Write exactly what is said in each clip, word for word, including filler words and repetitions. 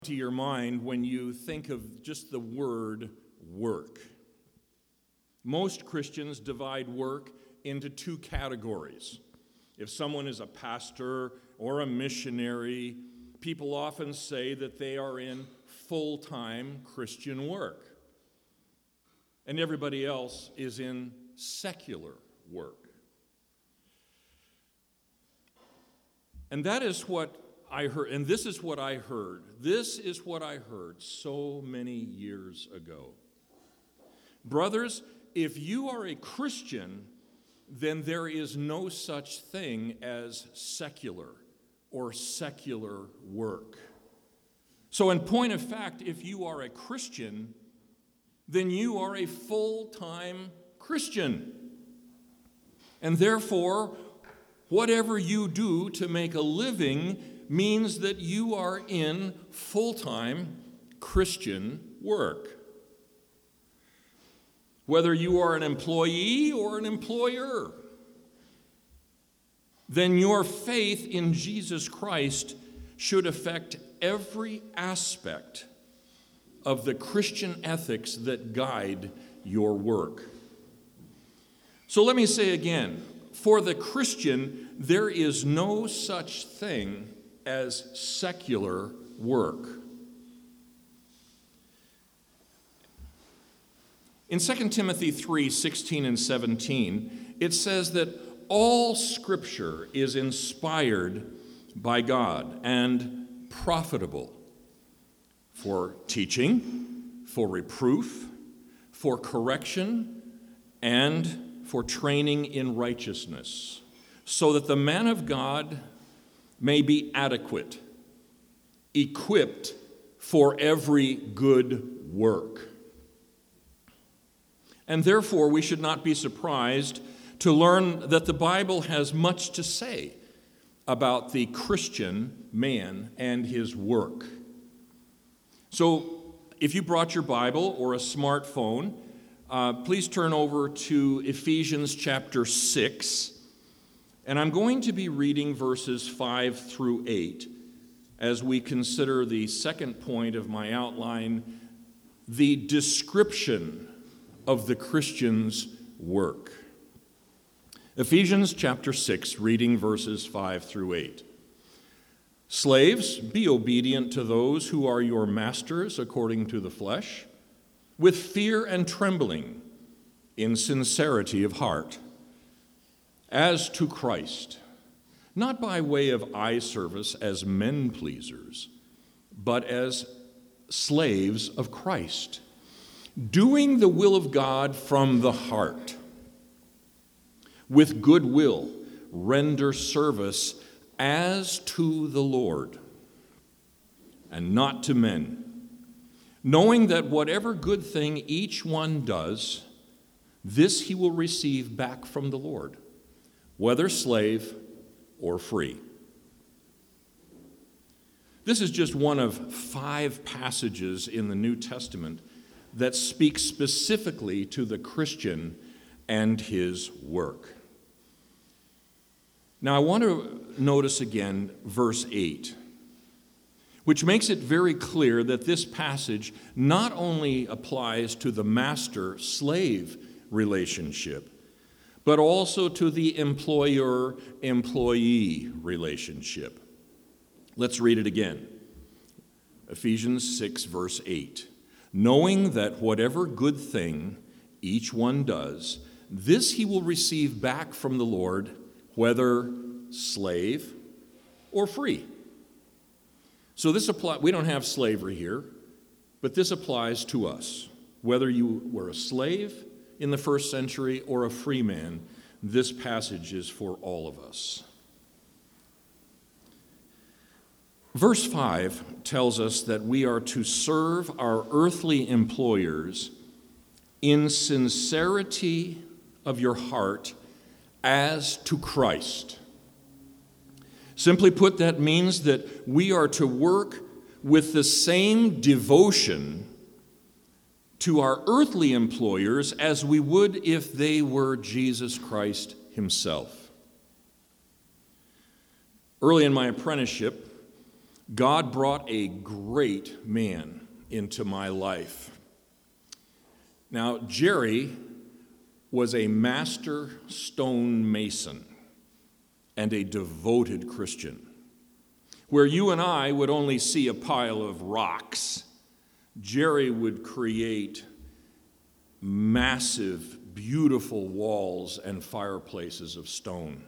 to your mind when you think of just the word work? Most Christians divide work into two categories. If someone is a pastor or a missionary, people often say that they are in full-time Christian work. And everybody else is in secular work. And that is what I heard, and this is what I heard. This is what I heard so many years ago. Brothers, if you are a Christian, then there is no such thing as secular or secular work. So in point of fact, if you are a Christian, then you are a full-time Christian. And therefore, whatever you do to make a living means that you are in full-time Christian work. Whether you are an employee or an employer, then your faith in Jesus Christ should affect every aspect of the Christian ethics that guide your work. So let me say again, for the Christian, there is no such thing as secular work. In Second Timothy three, sixteen and seventeen, it says that all Scripture is inspired by God and profitable for teaching, for reproof, for correction, and for training in righteousness, so that the man of God may be adequate, equipped for every good work. And therefore, we should not be surprised to learn that the Bible has much to say about the Christian man and his work. So, if you brought your Bible or a smartphone, uh, please turn over to Ephesians chapter six. And I'm going to be reading verses five through eight as we consider the second point of my outline, the description of the Christian's work. Ephesians chapter six, reading verses five through eight. Slaves, be obedient to those who are your masters according to the flesh, with fear and trembling, in sincerity of heart, as to Christ, not by way of eye service as men pleasers, but as slaves of Christ, doing the will of God from the heart. With good will, render service as to the Lord, and not to men, knowing that whatever good thing each one does, this he will receive back from the Lord, whether slave or free. This is just one of five passages in the New Testament that speak specifically to the Christian and his work. Now, I want to notice again verse eight, which makes it very clear that this passage not only applies to the master-slave relationship, but also to the employer-employee relationship. Let's read it again. Ephesians six, verse eight. Knowing that whatever good thing each one does, this he will receive back from the Lord, whether slave or free. So this applies, we don't have slavery here, but this applies to us. Whether you were a slave in the first century or a free man, this passage is for all of us. Verse five tells us that we are to serve our earthly employers in sincerity of your heart as to Christ. Simply put, that means that we are to work with the same devotion to our earthly employers as we would if they were Jesus Christ himself. Early in my apprenticeship, God brought a great man into my life. Now, Jerry was a master stonemason and a devoted Christian. Where you and I would only see a pile of rocks, Jerry would create massive, beautiful walls and fireplaces of stone.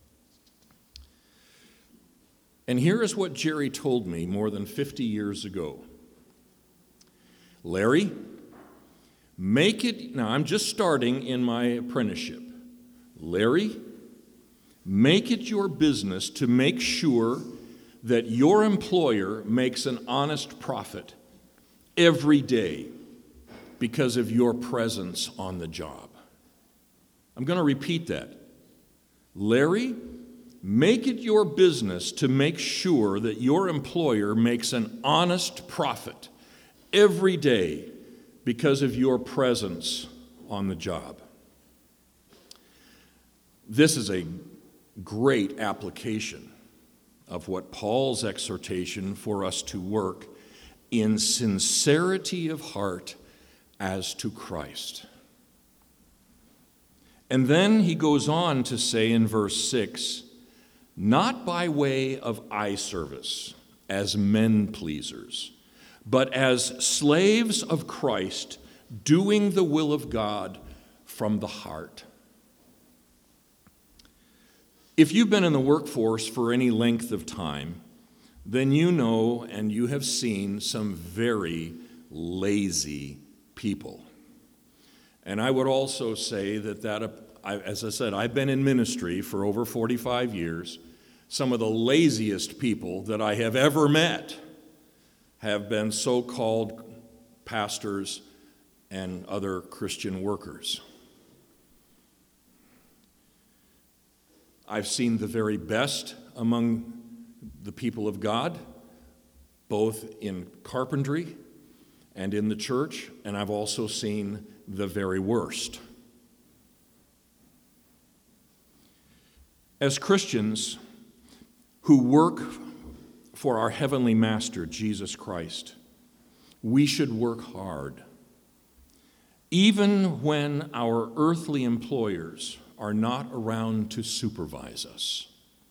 And here is what Jerry told me more than fifty years ago. Larry, make it, now I'm just starting in my apprenticeship. Larry, make it your business to make sure that your employer makes an honest profit every day because of your presence on the job. I'm going to repeat that. Larry, make it your business to make sure that your employer makes an honest profit every day because of your presence on the job. This is a great application of what Paul's exhortation for us to work in sincerity of heart as to Christ. And then he goes on to say in verse six, not by way of eye service as men pleasers, but as slaves of Christ, doing the will of God from the heart. If you've been in the workforce for any length of time, then you know and you have seen some very lazy people. And I would also say that, that as I said, I've been in ministry for over forty-five years. Some of the laziest people that I have ever met have been so-called pastors and other Christian workers. I've seen the very best among the people of God, both in carpentry and in the church, and I've also seen the very worst. As Christians who work for our Heavenly Master, Jesus Christ, we should work hard, even when our earthly employers are not around to supervise us.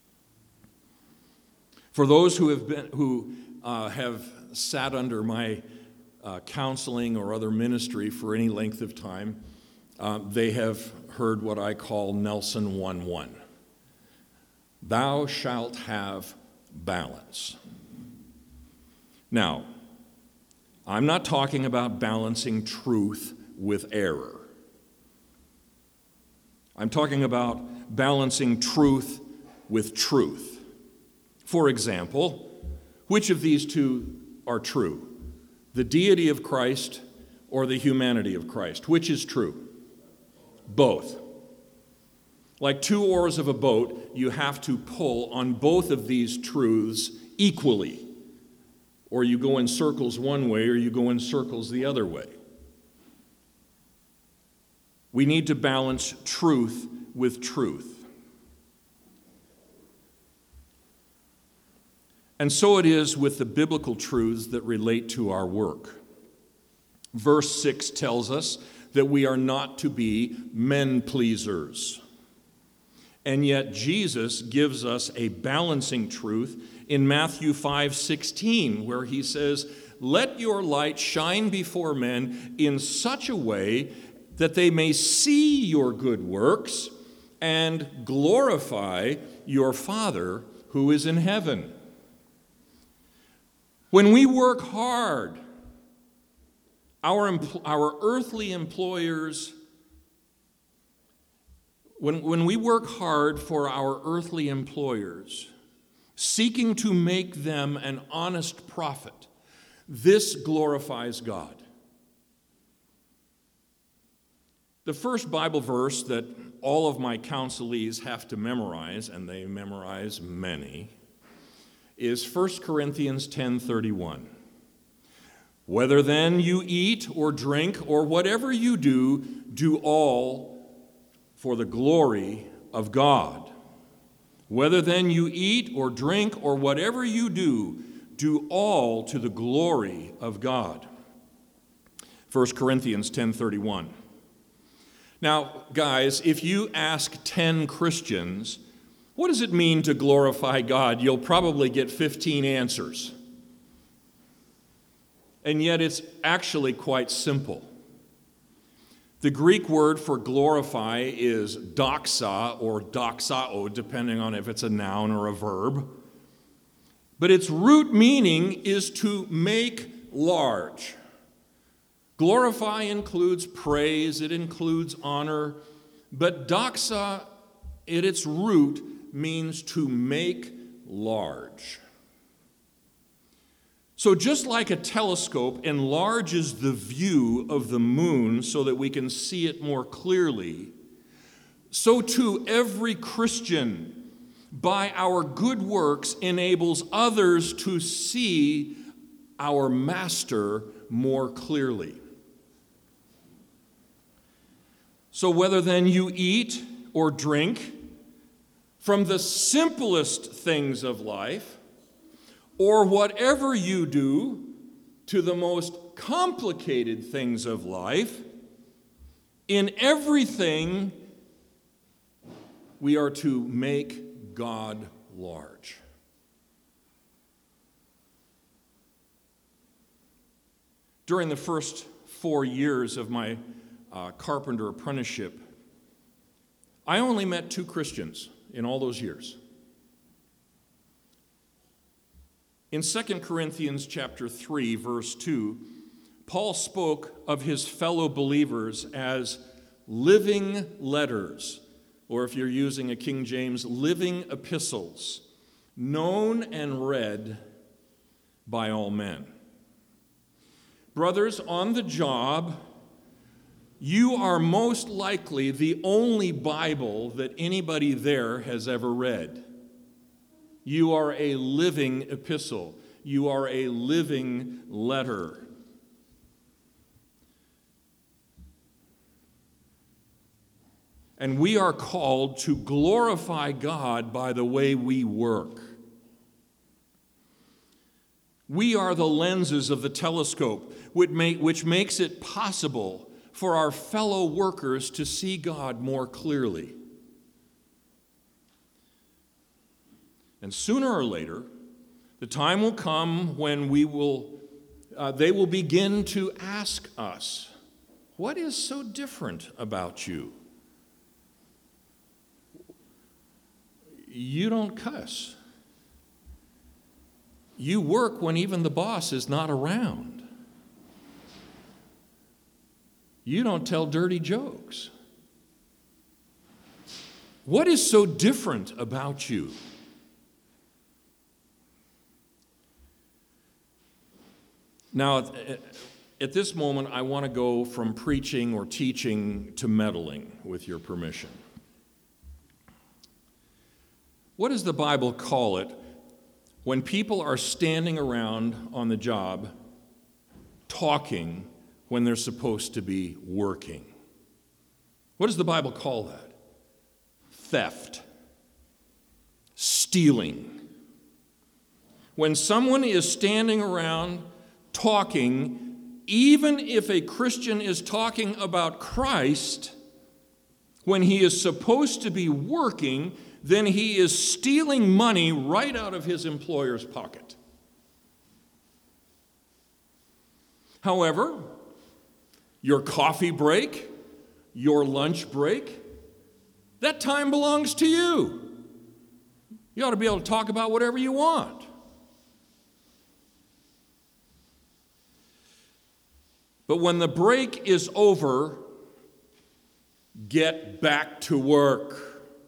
For those who have been who uh, have sat under my uh, counseling or other ministry for any length of time, uh, they have heard what I call Nelson one one. Thou shalt have balance. Now, I'm not talking about balancing truth with error. I'm talking about balancing truth with truth. For example, which of these two are true? The deity of Christ or the humanity of Christ? Which is true? Both. Like two oars of a boat, you have to pull on both of these truths equally. Or you go in circles one way or you go in circles the other way. We need to balance truth with truth. And so it is with the biblical truths that relate to our work. Verse six tells us that we are not to be men pleasers. And yet Jesus gives us a balancing truth in Matthew five sixteen, where he says, "Let your light shine before men in such a way that they may see your good works and glorify your Father who is in heaven." When we work hard, our, empl- our earthly employers, when, when we work hard for our earthly employers, seeking to make them an honest profit, this glorifies God. The first Bible verse that all of my counselees have to memorize, and they memorize many, is First Corinthians ten thirty-one. "Whether then you eat or drink or whatever you do, do all for the glory of God. Whether then you eat or drink or whatever you do, do all to the glory of God. First Corinthians ten thirty-one. Now, guys, if you ask ten Christians, what does it mean to glorify God? You'll probably get fifteen answers. And yet it's actually quite simple. The Greek word for glorify is doxa or doxao, depending on if it's a noun or a verb. But its root meaning is to make large. Glorify includes praise, it includes honor, but doxa, at its root, means to make large. So just like a telescope enlarges the view of the moon so that we can see it more clearly, so too every Christian, by our good works, enables others to see our Master more clearly. So whether then you eat or drink, from the simplest things of life, or whatever you do to the most complicated things of life, in everything we are to make God large. During the first four years of my uh, carpenter apprenticeship, I only met two Christians in all those years. In Second Corinthians chapter three, verse two, Paul spoke of his fellow believers as living letters, or if you're using a King James, living epistles, known and read by all men. Brothers, on the job, you are most likely the only Bible that anybody there has ever read. You are a living epistle. You are a living letter. And we are called to glorify God by the way we work. We are the lenses of the telescope, which, make, which makes it possible for our fellow workers to see God more clearly. And sooner or later, the time will come when we will, uh, they will begin to ask us, what is so different about you? You don't cuss. You work when even the boss is not around. You don't tell dirty jokes. What is so different about you? Now, at this moment, I want to go from preaching or teaching to meddling, with your permission. What does the Bible call it when people are standing around on the job talking when they're supposed to be working? What does the Bible call that? Theft. Stealing. When someone is standing around talking, even if a Christian is talking about Christ, when he is supposed to be working, then he is stealing money right out of his employer's pocket. However, your coffee break, your lunch break, that time belongs to you. You ought to be able to talk about whatever you want. But when the break is over, get back to work.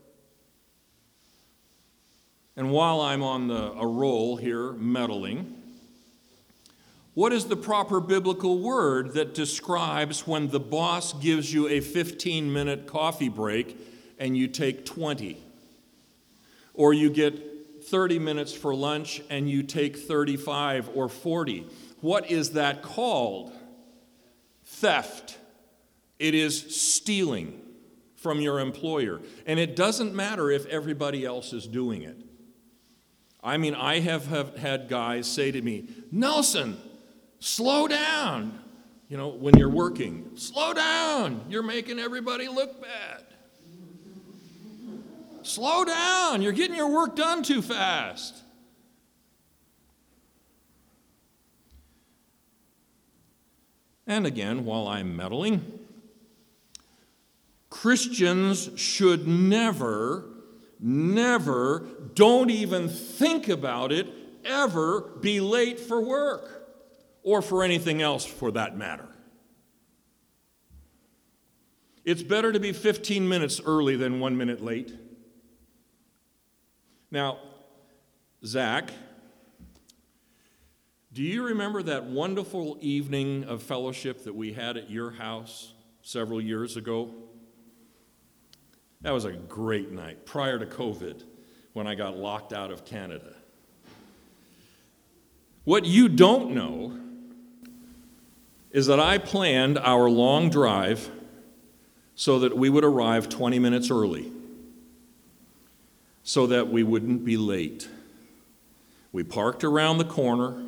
And while I'm on the, a roll here, meddling, what is the proper biblical word that describes when the boss gives you a fifteen-minute coffee break and you take twenty? Or you get thirty minutes for lunch and you take thirty-five or forty? What is that called? Theft. It is stealing from your employer. And it doesn't matter if everybody else is doing it. I mean, I have, have had guys say to me, Nelson, slow down. You know, when you're working, slow down. You're making everybody look bad. Slow down. You're getting your work done too fast. And again, while I'm meddling, Christians should never, never, don't even think about it, ever be late for work or for anything else for that matter. It's better to be fifteen minutes early than one minute late. Now, Zach, do you remember that wonderful evening of fellowship that we had at your house several years ago? That was a great night, prior to COVID, when I got locked out of Canada. What you don't know is that I planned our long drive so that we would arrive twenty minutes early, so that we wouldn't be late. We parked around the corner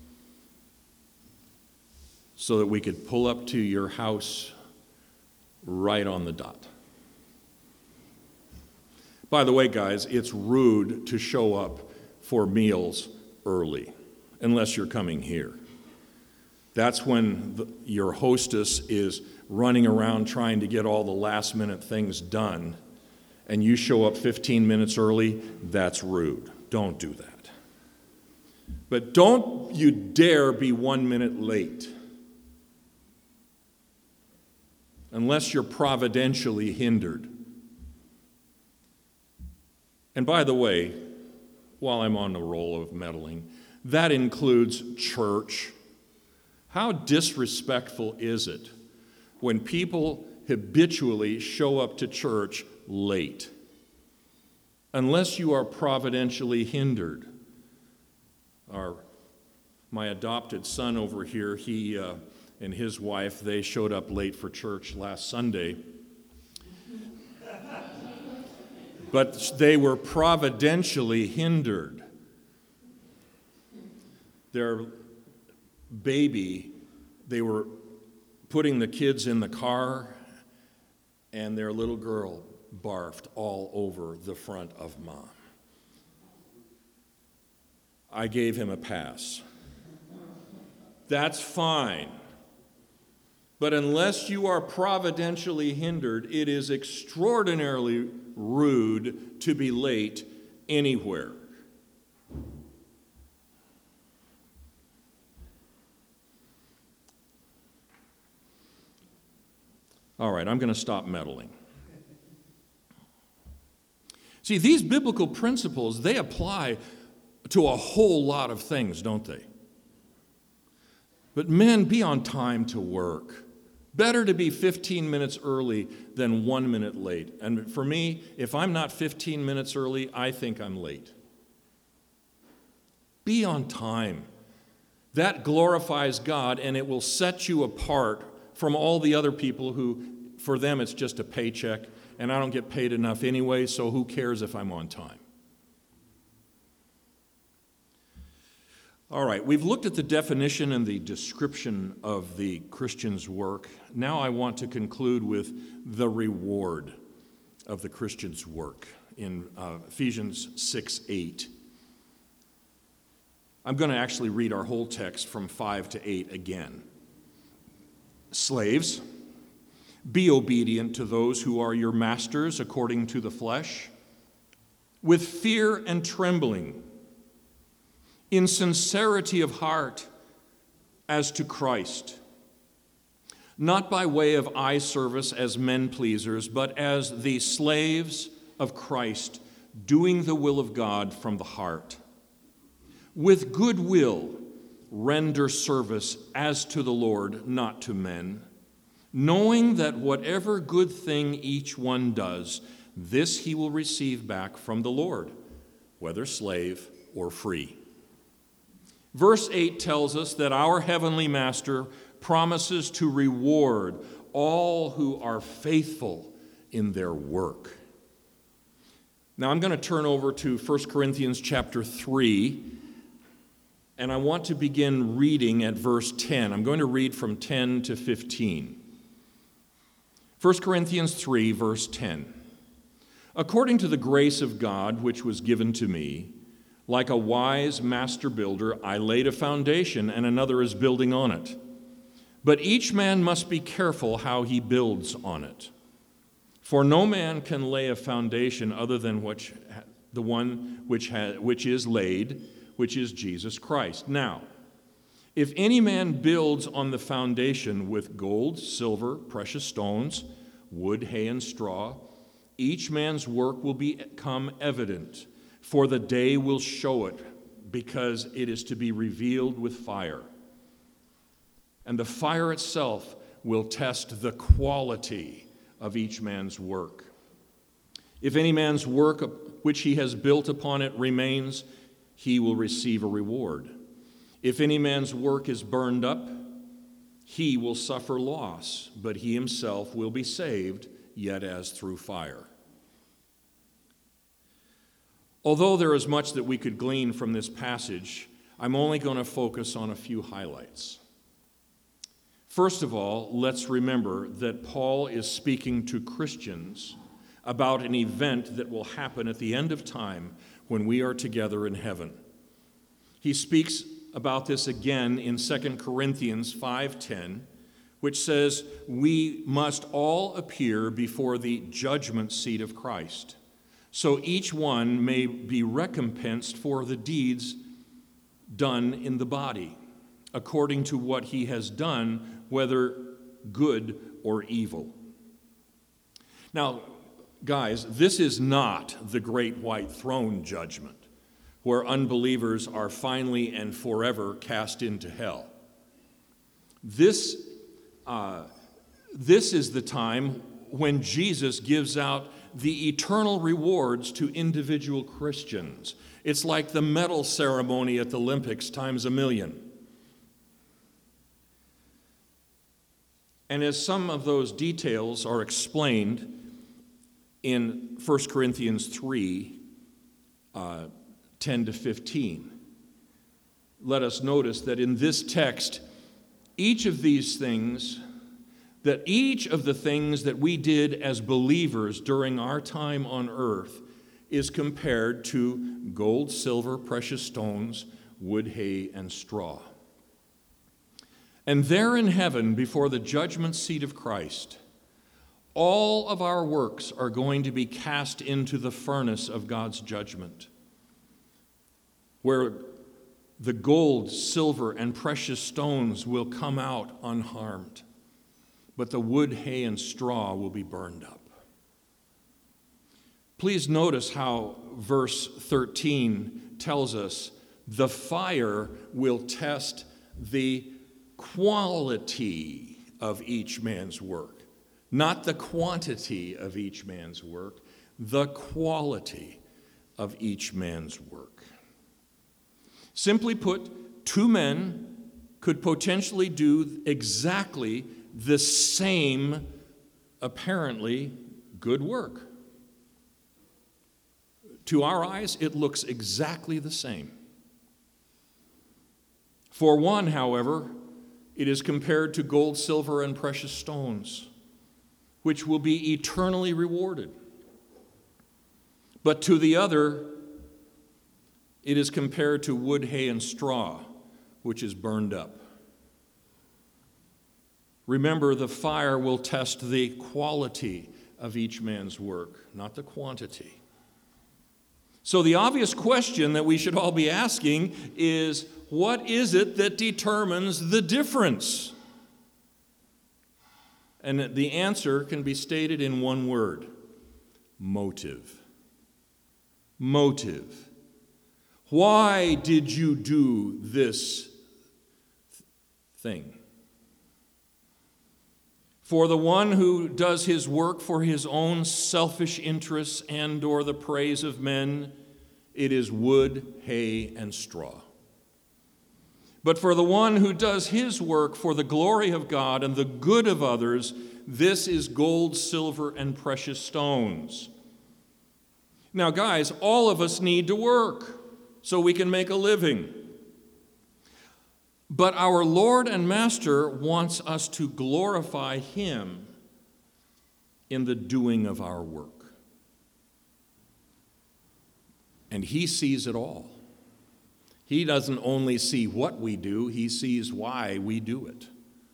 so that we could pull up to your house right on the dot. By the way, guys, it's rude to show up for meals early, unless you're coming here. That's when the, your hostess is running around trying to get all the last-minute things done, and you show up fifteen minutes early. That's rude. Don't do that. But don't you dare be one minute late, unless you're providentially hindered. And by the way, while I'm on the roll of meddling, that includes church. How disrespectful is it when people habitually show up to church late, unless you are providentially hindered? Our, my adopted son over here, he uh, and his wife, they showed up late for church last Sunday. But they were providentially hindered. Their baby, they were putting the kids in the car, and their little girl barfed all over the front of Mom. I gave him a pass. That's fine. But unless you are providentially hindered, it is extraordinarily rude to be late anywhere. All right, I'm going to stop meddling. See, these biblical principles, they apply to a whole lot of things, don't they? But men, be on time to work. Better to be fifteen minutes early than one minute late. And for me, if I'm not fifteen minutes early, I think I'm late. Be on time. That glorifies God, and it will set you apart from all the other people who, for them, it's just a paycheck, and I don't get paid enough anyway, so who cares if I'm on time? All right, we've looked at the definition and the description of the Christian's work. Now I want to conclude with the reward of the Christian's work in uh, Ephesians six eight. I'm going to actually read our whole text from five to eight again. Slaves, be obedient to those who are your masters according to the flesh, with fear and trembling, in sincerity of heart as to Christ, not by way of eye service as men pleasers, but as the slaves of Christ, doing the will of God from the heart. With good will render service as to the Lord, not to men, knowing that whatever good thing each one does, this he will receive back from the Lord, whether slave or free. Verse eight tells us that our heavenly master promises to reward all who are faithful in their work. Now I'm going to turn over to First Corinthians chapter three, and I want to begin reading at verse ten. I'm going to read from ten to fifteen. First Corinthians three, verse ten. According to the grace of God which was given to me, like a wise master builder, I laid a foundation, and another is building on it. But each man must be careful how he builds on it. For no man can lay a foundation other than which, the one which, ha, which is laid, which is Jesus Christ. Now, if any man builds on the foundation with gold, silver, precious stones, wood, hay, and straw, each man's work will become evident, for the day will show it, because it is to be revealed with fire. And the fire itself will test the quality of each man's work. If any man's work which he has built upon it remains, he will receive a reward. If any man's work is burned up, he will suffer loss, but he himself will be saved, yet as through fire. Although there is much that we could glean from this passage, I'm only going to focus on a few highlights. First of all, let's remember that Paul is speaking to Christians about an event that will happen at the end of time when we are together in heaven. He speaks about this again in Second Corinthians five ten, which says, "We must all appear before the judgment seat of Christ, so each one may be recompensed for the deeds done in the body, according to what he has done, whether good or evil." Now, guys, this is not the great white throne judgment, where unbelievers are finally and forever cast into hell. This, uh, this is the time when Jesus gives out the eternal rewards to individual Christians. It's like the medal ceremony at the Olympics times a million. And as some of those details are explained in First Corinthians three, uh, ten to fifteen, let us notice that in this text, each of these things, that each of the things that we did as believers during our time on earth is compared to gold, silver, precious stones, wood, hay, and straw. And there in heaven, before the judgment seat of Christ, all of our works are going to be cast into the furnace of God's judgment, where the gold, silver, and precious stones will come out unharmed, but the wood, hay, and straw will be burned up. Please notice how verse thirteen tells us the fire will test the quality of each man's work, not the quantity of each man's work, the quality of each man's work. Simply put, two men could potentially do exactly the same, apparently, good work. To our eyes, it looks exactly the same. For one, however, it is compared to gold, silver, and precious stones, which will be eternally rewarded. But to the other, it is compared to wood, hay, and straw, which is burned up. Remember, the fire will test the quality of each man's work, not the quantity. So the obvious question that we should all be asking is, what is it that determines the difference? And the answer can be stated in one word: motive. Motive. Why did you do this thing? For the one who does his work for his own selfish interests and or the praise of men, it is wood, hay, and straw. But for the one who does his work for the glory of God and the good of others, this is gold, silver, and precious stones. Now, guys, all of us need to work so we can make a living. But our Lord and Master wants us to glorify Him in the doing of our work. And He sees it all. He doesn't only see what we do, He sees why we do it.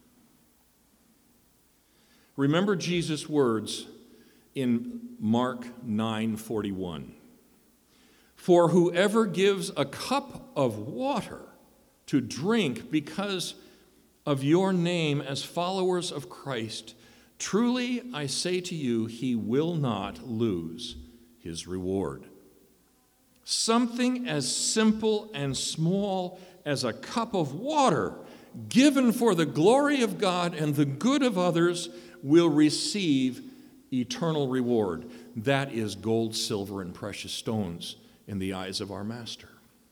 Remember Jesus' words in Mark nine forty-one. For whoever gives a cup of water to drink because of your name as followers of Christ, truly I say to you, he will not lose his reward. Something as simple and small as a cup of water given for the glory of God and the good of others will receive eternal reward. That is gold, silver, and precious stones in the eyes of our Master.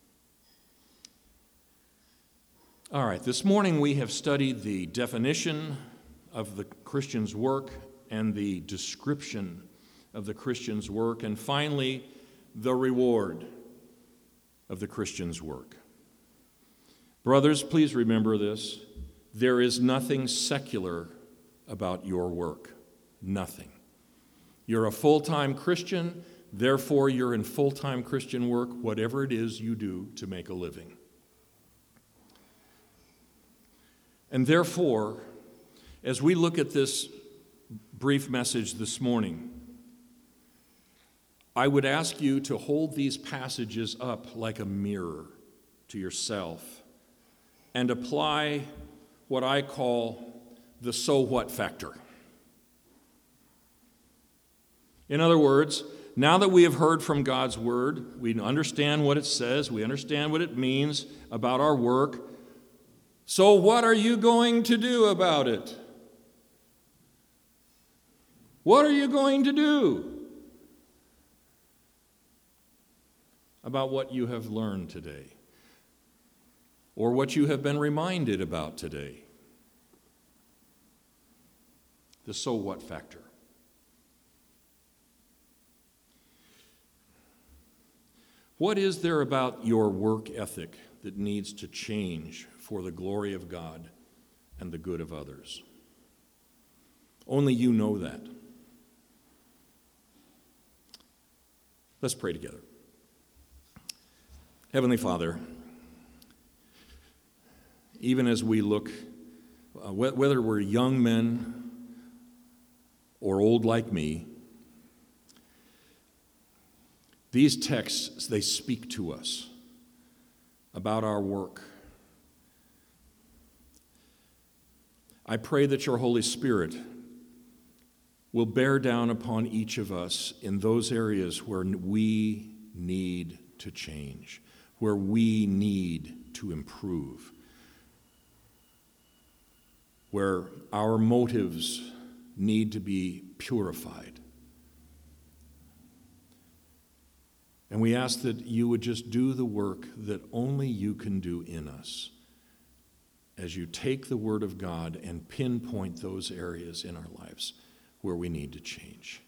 All right, this morning we have studied the definition of the Christian's work and the description of the Christian's work, and finally, the reward of the Christian's work. Brothers, please remember this. There is nothing secular about your work. Nothing. You're a full-time Christian, therefore you're in full-time Christian work, whatever it is you do to make a living. And therefore, as we look at this brief message this morning, I would ask you to hold these passages up like a mirror to yourself and apply what I call the so what factor. In other words, now that we have heard from God's word, we understand what it says, we understand what it means about our work. So what are you going to do about it? What are you going to do about what you have learned today, or what you have been reminded about today? The so what factor. What is there about your work ethic that needs to change for the glory of God and the good of others? Only you know that. Let's pray together. Heavenly Father, even as we look, uh, whether we're young men or old like me, these texts, they speak to us about our work. I pray that your Holy Spirit will bear down upon each of us in those areas where we need to change, where we need to improve, where our motives need to be purified. And we ask that you would just do the work that only you can do in us as you take the Word of God and pinpoint those areas in our lives where we need to change.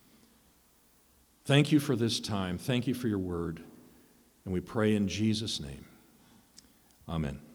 Thank you for this time. Thank you for your Word. And we pray in Jesus' name. Amen.